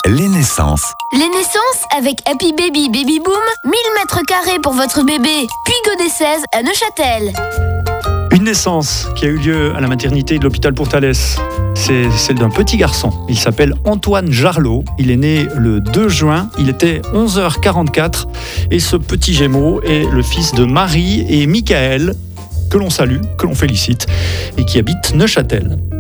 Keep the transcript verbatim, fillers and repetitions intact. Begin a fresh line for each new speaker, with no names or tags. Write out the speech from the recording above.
Les naissances.
Les naissances avec Happy Baby Baby Boom, mille mètres carrés pour votre bébé. Puy-Godé-seize à Neuchâtel.
Une naissance qui a eu lieu à la maternité de l'hôpital Pour-Thalès. C'est celle d'un petit garçon. Il s'appelle Antoine Jarlot. Il est né le deux juin. Il était onze heures quarante-quatre. Et ce petit Gémeaux est le fils de Marie et Michael, que l'on salue, que l'on félicite, et qui habite Neuchâtel.